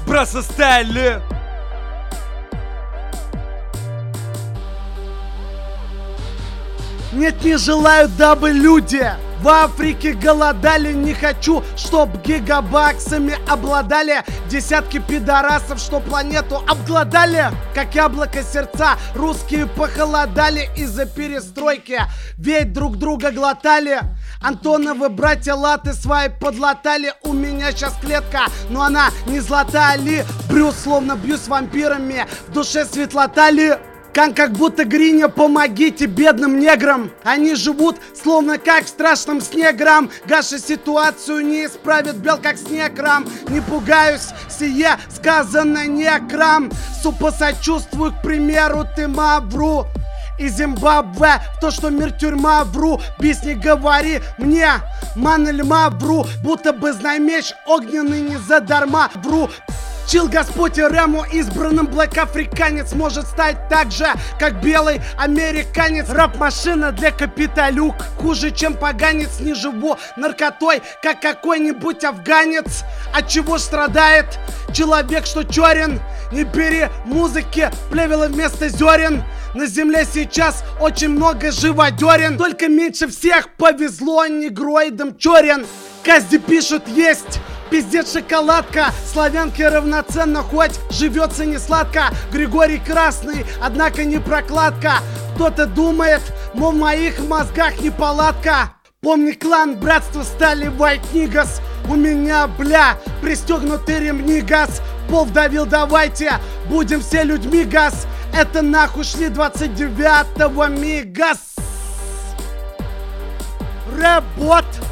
Просто стали. Нет, не желаю, дабы люди в Африке голодали. Не хочу, чтоб гигабаксами обладали десятки пидорасов, что планету обглодали. Как яблоко сердца русские похолодали из-за перестройки, ведь друг друга глотали. Антоновы братья латы свои подлатали. У меня сейчас клетка, но она не золотая ли? Брюс, словно бью с вампирами, в душе светлота ли? Как будто Гриня, помогите бедным неграм. Они живут словно как в страшном сне грамм. Гаша ситуацию не исправит, бел как снег рам. Не пугаюсь, сие сказано не крам. Супа сочувствую, к примеру, ты мавру. И Зимбабве, в то, что мир тюрьма, вру. Бис, не говори мне, манель мавру. Будто бы знай меч огненный не задарма, вру. Чил Господь и Рему избранным блэк африканец может стать так же, как белый американец. Рэп-машина для капиталюк. Хуже, чем поганец, не живу наркотой, как какой-нибудь афганец. От чего страдает человек, что черен? Не бери музыки, плевела вместо зерен. На земле сейчас очень много живодерен. Только меньше всех повезло негроидам черен. Казди пишут есть. Пиздец, шоколадка, славянки равноценно, хоть живется не сладко. Григорий Красный, однако не прокладка. Кто-то думает, мол, в моих мозгах неполадка. Помни клан, братство, стали white niggas. У меня, бля, пристегнуты ремни, газ. Пол вдавил, давайте, будем все людьми, газ. Это нахуй шли 29-го мигас. Рэп-бот.